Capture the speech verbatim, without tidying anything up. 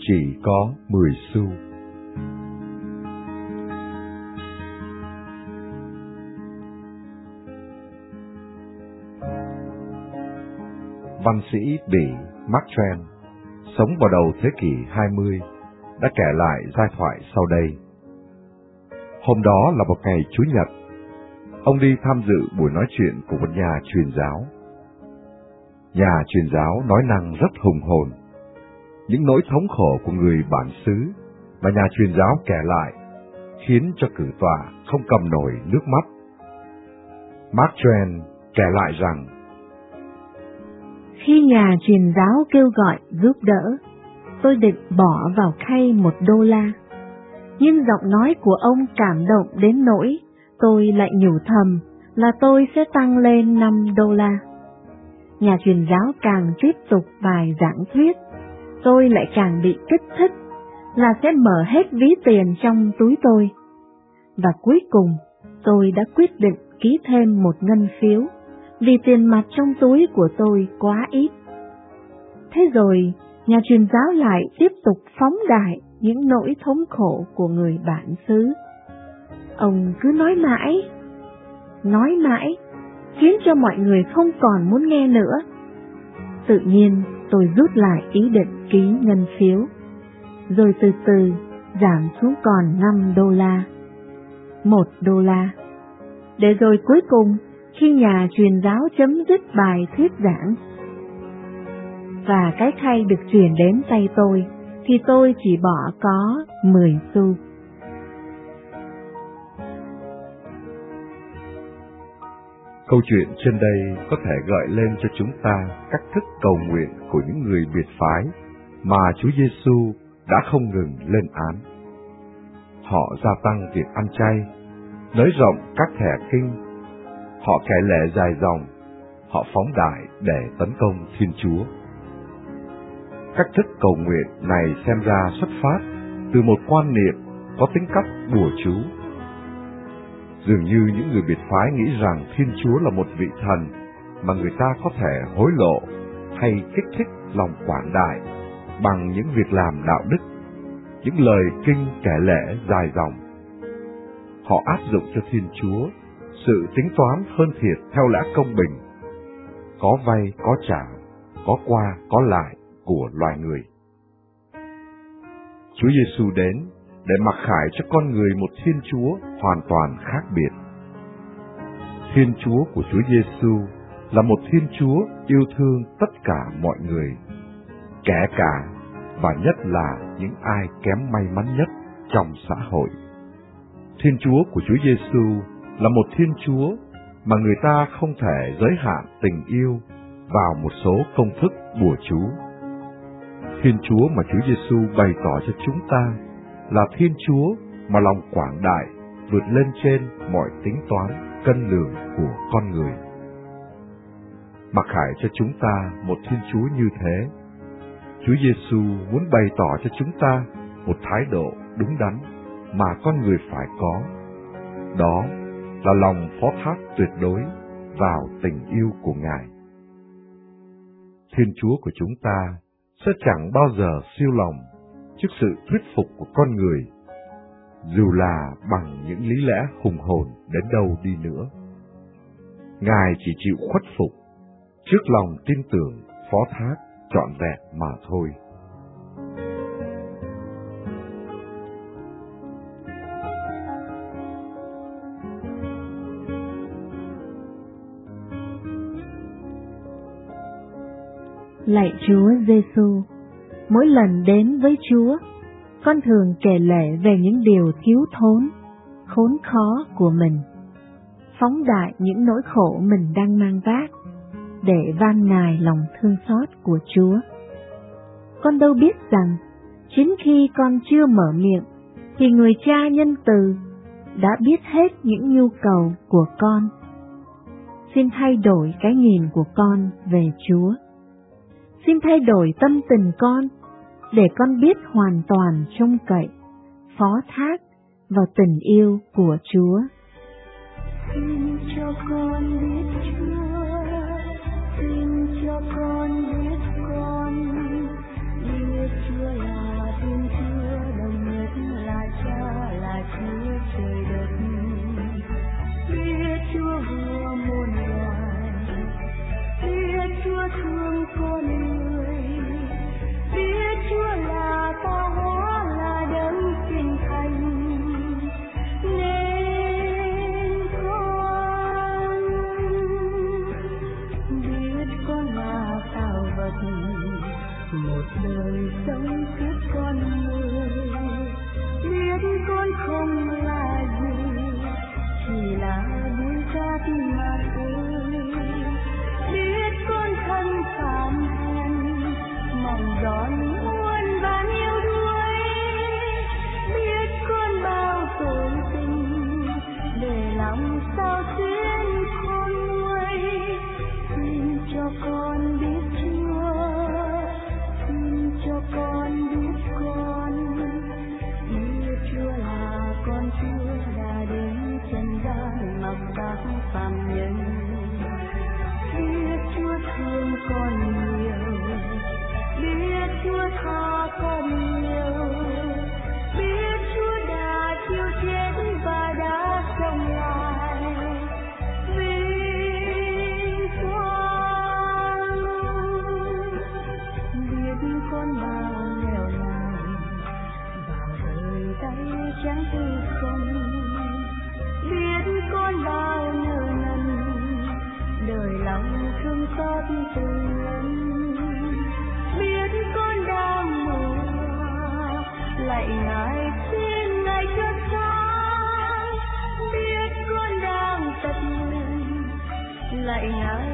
chỉ có mười xu. Văn sĩ Bỉ Mark Twain sống vào đầu thế kỷ hai mươi đã kể lại giai thoại sau đây. Hôm đó là một ngày Chủ nhật. Ông đi tham dự buổi nói chuyện của một nhà truyền giáo. Nhà truyền giáo nói năng rất hùng hồn. Những nỗi thống khổ của người bản xứ mà nhà truyền giáo kể lại khiến cho cử tọa không cầm nổi nước mắt. Mark Twain kể lại rằng, khi nhà truyền giáo kêu gọi giúp đỡ, tôi định bỏ vào khay một đô la. Nhưng giọng nói của ông cảm động đến nỗi tôi lại nhủ thầm là tôi sẽ tăng lên năm đô la. Nhà truyền giáo càng tiếp tục bài giảng thuyết, tôi lại càng bị kích thích là sẽ mở hết ví tiền trong túi tôi. Và cuối cùng, tôi đã quyết định ký thêm một ngân phiếu, vì tiền mặt trong túi của tôi quá ít. Thế rồi, nhà truyền giáo lại tiếp tục phóng đại những nỗi thống khổ của người bản xứ. Ông cứ nói mãi, nói mãi, khiến cho mọi người không còn muốn nghe nữa. Tự nhiên, tôi rút lại ý định ký ngân phiếu, rồi từ từ giảm xuống còn năm đô la, một đô la. Để rồi cuối cùng, khi nhà truyền giáo chấm dứt bài thuyết giảng và cái khay được chuyển đến tay tôi, thì tôi chỉ bỏ có mười xu. Câu chuyện trên đây có thể gợi lên cho chúng ta cách thức cầu nguyện của những người biệt phái mà Chúa Giêsu đã không ngừng lên án. Họ gia tăng việc ăn chay, nới rộng các thẻ kinh, họ kể lể dài dòng, họ phóng đại để tấn công Thiên Chúa. Cách thức cầu nguyện này xem ra xuất phát từ một quan niệm có tính cách bùa chú. Dường như những người biệt phái nghĩ rằng Thiên Chúa là một vị thần mà người ta có thể hối lộ hay kích thích lòng quảng đại bằng những việc làm đạo đức, những lời kinh kể lể dài dòng. Họ áp dụng cho Thiên Chúa sự tính toán hơn thiệt theo lẽ công bình, có vay có trả, có qua có lại của loài người. Chúa Giêsu đến để mặc khải cho con người một Thiên Chúa hoàn toàn khác biệt. Thiên Chúa của Chúa Giêsu là một Thiên Chúa yêu thương tất cả mọi người, kể cả và nhất là những ai kém may mắn nhất trong xã hội. Thiên Chúa của Chúa Giêsu là một Thiên Chúa mà người ta không thể giới hạn tình yêu vào một số công thức bùa chú. Thiên Chúa mà Chúa Giêsu bày tỏ cho chúng ta là Thiên Chúa mà lòng quảng đại vượt lên trên mọi tính toán cân lường của con người. Mặc khải cho chúng ta một Thiên Chúa như thế, Chúa Giêsu muốn bày tỏ cho chúng ta một thái độ đúng đắn mà con người phải có. Đó là lòng phó thác tuyệt đối vào tình yêu của Ngài. Thiên Chúa của chúng ta sẽ chẳng bao giờ siêu lòng trước sự thuyết phục của con người, dù là bằng những lý lẽ hùng hồn đến đâu đi nữa. Ngài chỉ chịu khuất phục trước lòng tin tưởng phó thác trọn vẹn mà thôi. Lạy Chúa Giêsu, mỗi lần đến với Chúa, con thường kể lể về những điều thiếu thốn, khốn khó của mình, phóng đại những nỗi khổ mình đang mang vác, để van nài lòng thương xót của Chúa. Con đâu biết rằng, chính khi con chưa mở miệng, thì người Cha nhân từ đã biết hết những nhu cầu của con. Xin thay đổi cái nhìn của con về Chúa. Xin thay đổi tâm tình con, để con biết hoàn toàn trông cậy, phó thác vào tình yêu của Chúa. Xin cho con biết Chúa, xin cho con biết con, biết Chúa là lòng thương xót từng lần. Biết con đang mù lạy Ngài xin Ngài cho sáng, biết con đang tật nguyền lạy Ngài